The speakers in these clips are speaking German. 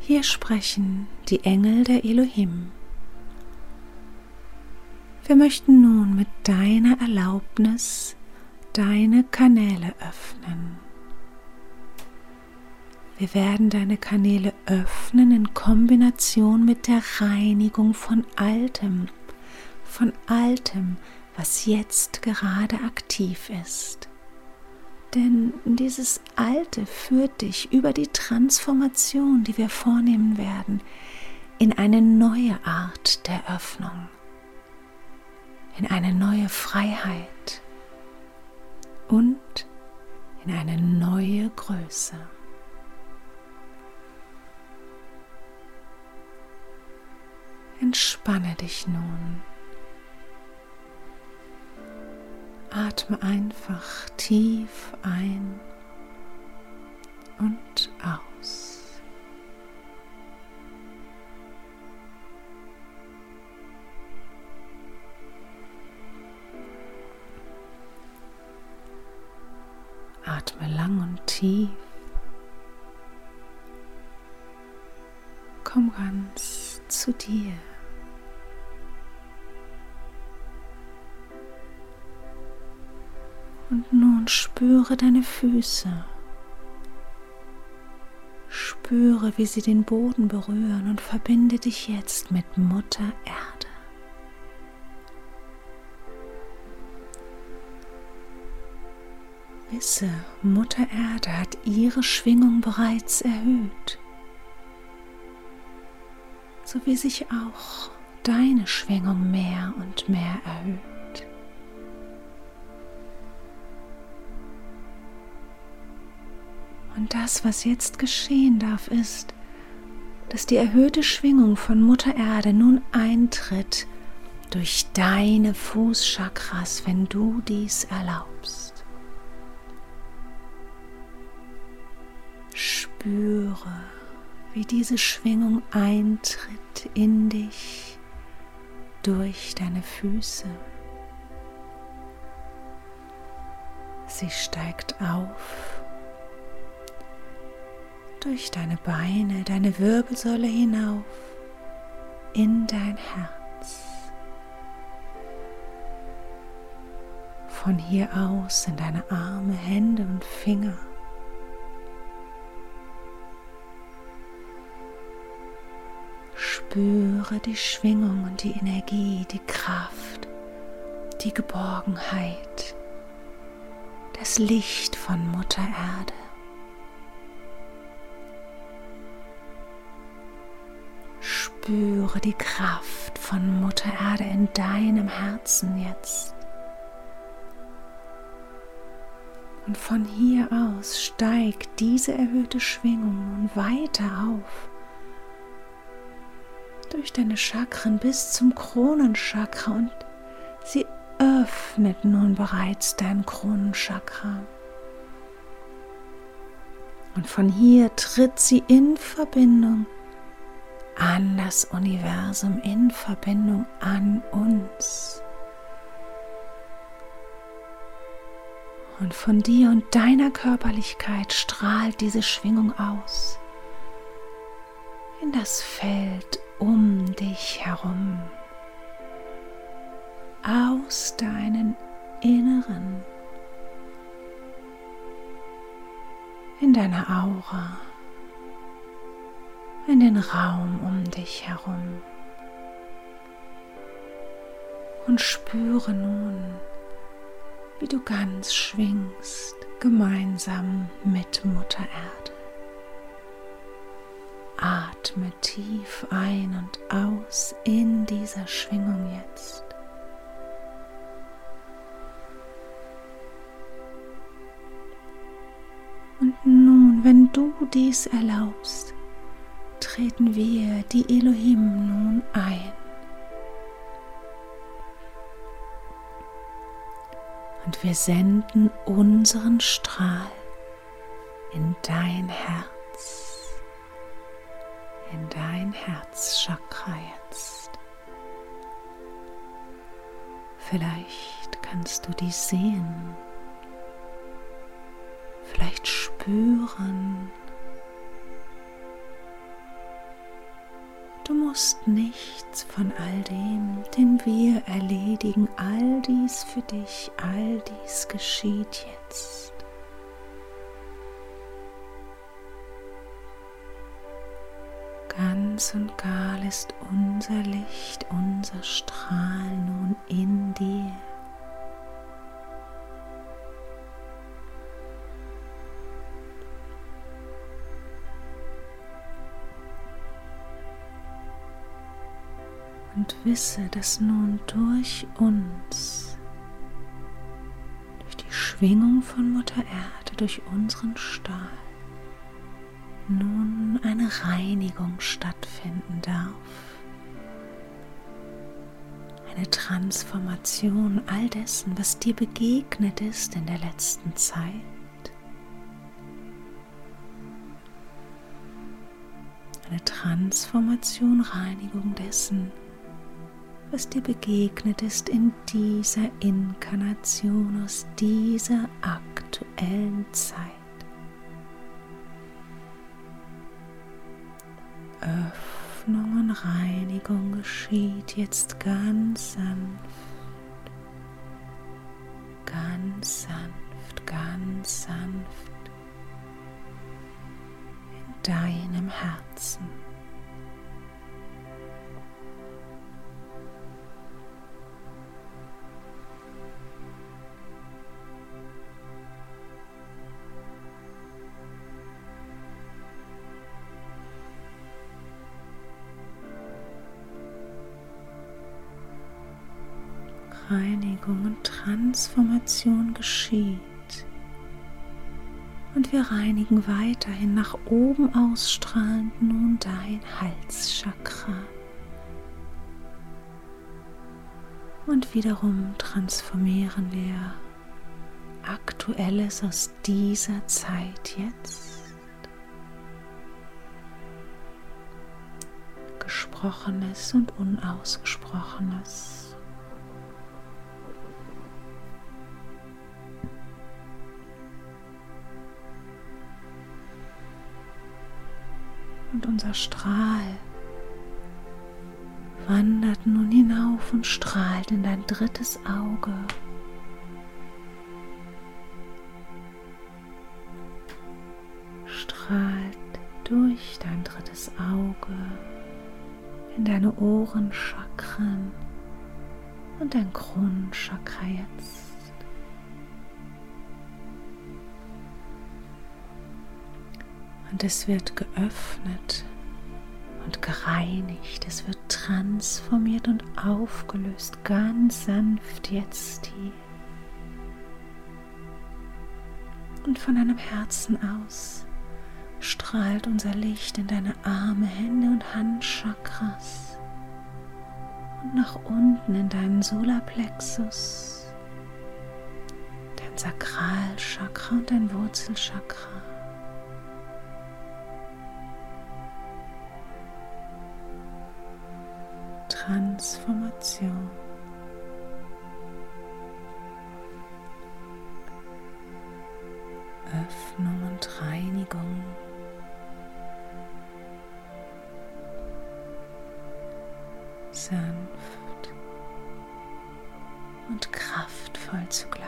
Hier sprechen die Engel der Elohim. Wir möchten nun mit deiner Erlaubnis deine Kanäle öffnen. Wir werden deine Kanäle öffnen in Kombination mit der Reinigung von Altem, was jetzt gerade aktiv ist. Denn dieses Alte führt dich über die Transformation, die wir vornehmen werden, in eine neue Art der Öffnung, in eine neue Freiheit und in eine neue Größe. Entspanne dich nun. Atme einfach tief ein und aus. Atme lang und tief. Komm ganz zu dir. Und nun spüre deine Füße. Spüre, wie sie den Boden berühren und verbinde dich jetzt mit Mutter Erde. Wisse, Mutter Erde hat ihre Schwingung bereits erhöht, so wie sich auch deine Schwingung mehr und mehr erhöht. Und das, was jetzt geschehen darf, ist, dass die erhöhte Schwingung von Mutter Erde nun eintritt durch deine Fußchakras, wenn du dies erlaubst. Spüre, wie diese Schwingung eintritt in dich durch deine Füße. Sie steigt auf durch deine Beine, deine Wirbelsäule hinauf in dein Herz. Von hier aus in deine Arme, Hände und Finger. Spüre die Schwingung und die Energie, die Kraft, die Geborgenheit, das Licht von Mutter Erde. Spüre die Kraft von Mutter Erde in deinem Herzen jetzt. Und von hier aus steigt diese erhöhte Schwingung nun weiter auf, durch deine Chakren bis zum Kronenchakra, und sie öffnet nun bereits dein Kronenchakra. Und von hier tritt sie in Verbindung an das Universum, in Verbindung an uns. Und von dir und deiner Körperlichkeit strahlt diese Schwingung aus in das Feld um dich herum, aus deinen Inneren, in deiner Aura, in den Raum um dich herum. Und spüre nun, wie du ganz schwingst, gemeinsam mit Mutter Erde. Atme tief ein und aus in dieser Schwingung jetzt. Und nun, wenn du dies erlaubst, treten wir, die Elohim, nun ein. Und wir senden unseren Strahl in dein Herz, in dein Herzchakra jetzt. Vielleicht kannst du dies sehen, vielleicht spüren, Du musst nichts von all dem, den wir erledigen. All dies für dich, all dies geschieht jetzt. Ganz und gar ist unser Licht, unser Strahl nun in dir. Und wisse, dass nun durch uns, durch die Schwingung von Mutter Erde, durch unseren Stahl, nun eine Reinigung stattfinden darf. Eine Transformation all dessen, was dir begegnet ist in der letzten Zeit. Eine Transformation, Reinigung dessen, was dir begegnet ist in dieser Inkarnation, aus dieser aktuellen Zeit. Öffnung und Reinigung geschieht jetzt ganz sanft, ganz sanft, ganz sanft in deinem Herzen. Reinigung und Transformation geschieht und wir reinigen weiterhin nach oben ausstrahlend nun dein Halschakra und wiederum transformieren wir Aktuelles aus dieser Zeit jetzt, Gesprochenes und Unausgesprochenes. Und unser Strahl wandert nun hinauf und strahlt in dein drittes Auge. Strahlt durch dein drittes Auge in deine Ohrenchakren und dein Kronenchakra jetzt. Und es wird geöffnet und gereinigt, es wird transformiert und aufgelöst, ganz sanft jetzt hier. Und von deinem Herzen aus strahlt unser Licht in deine Arme, Hände und Handchakras und nach unten in deinen Solarplexus, dein Sakralchakra und dein Wurzelchakra. Transformation. Öffnung und Reinigung. Sanft und kraftvoll zugleich.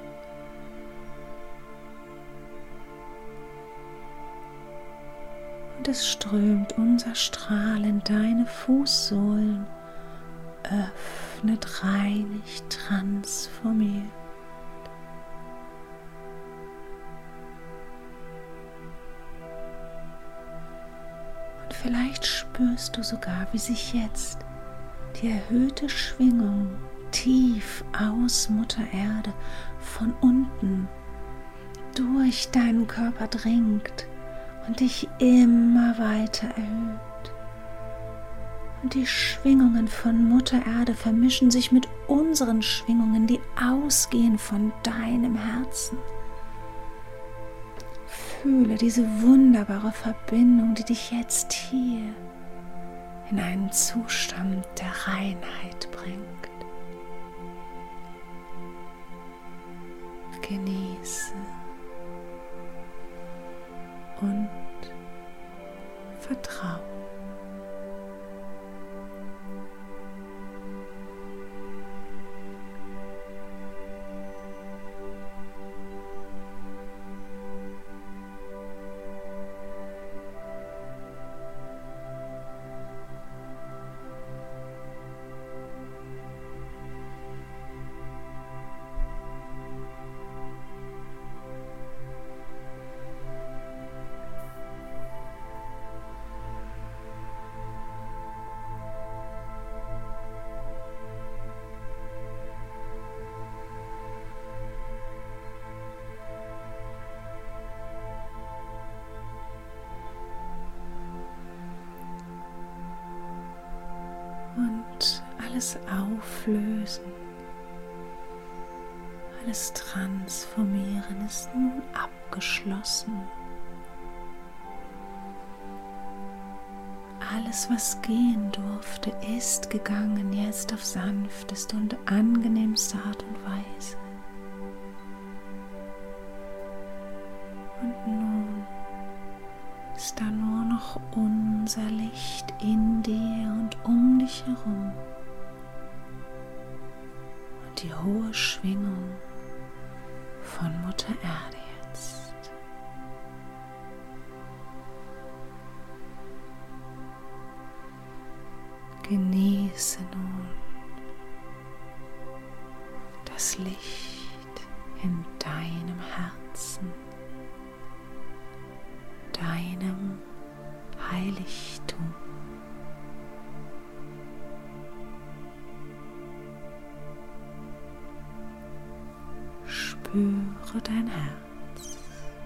Und es strömt unser Strahl in deine Fußsohlen, öffnet, reinigt, transformiert. Und vielleicht spürst du sogar, wie sich jetzt die erhöhte Schwingung tief aus Mutter Erde von unten durch deinen Körper dringt und dich immer weiter erhöht. Und die Schwingungen von Mutter Erde vermischen sich mit unseren Schwingungen, die ausgehen von deinem Herzen. Fühle diese wunderbare Verbindung, die dich jetzt hier in einen Zustand der Reinheit bringt. Genieße und vertraue. alles auflösen, alles transformieren ist nun abgeschlossen. Alles, was gehen durfte, ist gegangen, jetzt auf sanfteste und angenehmste Art und Weise. Und nun ist da nur noch unser Licht in dir und um dich herum und die hohe Schwingung von Mutter Erde jetzt. Genieße nun das Licht in deinem Herzen, deinem Heiligtum. Spüre dein Herz.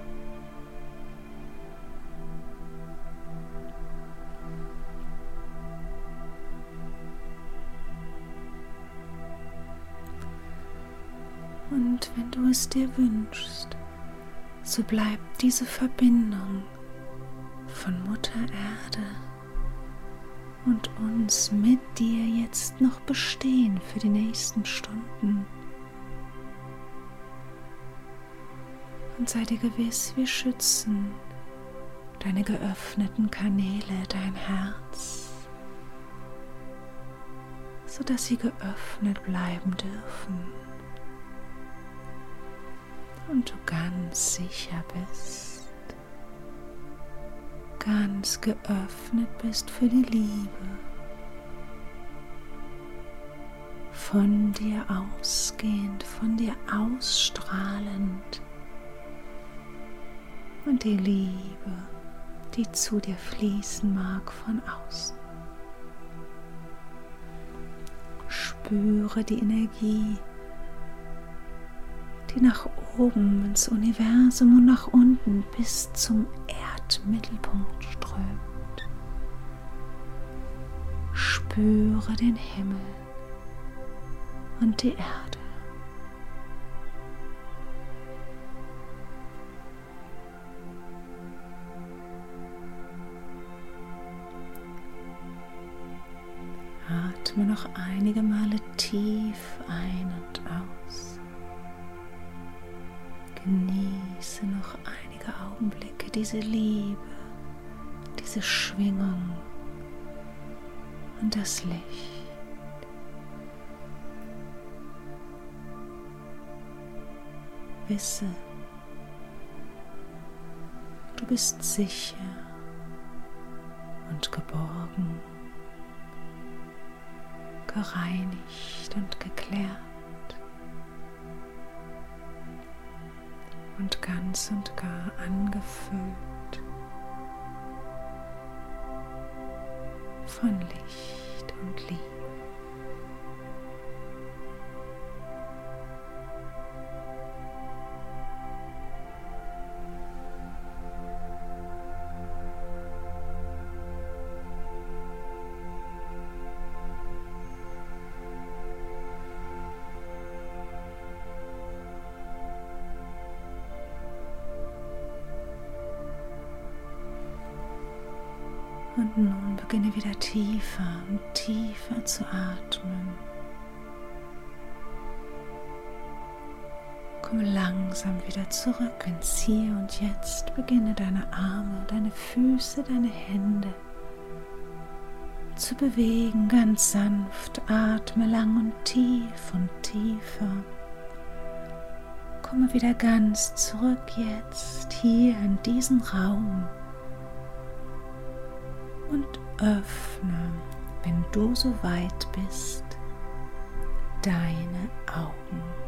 Und wenn du es dir wünschst, so bleibt diese Verbindung von Mutter Erde und uns mit dir jetzt noch bestehen für die nächsten Stunden. Und sei dir gewiss, wir schützen deine geöffneten Kanäle, dein Herz, sodass sie geöffnet bleiben dürfen und du ganz sicher bist, ganz geöffnet bist für die Liebe, von dir ausgehend, von dir ausstrahlend und die Liebe, die zu dir fließen mag von außen. Spüre die Energie, die nach oben ins Universum und nach unten bis zum Erdmittelpunkt strömt. Spüre den Himmel und die Erde. Atme noch einige Male tief ein und aus. Genieße noch einige Augenblicke diese Liebe, diese Schwingung und das Licht. Wisse, du bist sicher und geborgen, gereinigt und geklärt und ganz und gar angefüllt von Licht und Liebe. Und nun beginne wieder tiefer und tiefer zu atmen. Komme langsam wieder zurück ins Hier und Jetzt. Beginne deine Arme, deine Füße, deine Hände zu bewegen, ganz sanft. Atme lang und tief und tiefer. Komme wieder ganz zurück jetzt, hier in diesen Raum. Und öffne, wenn du so weit bist, deine Augen.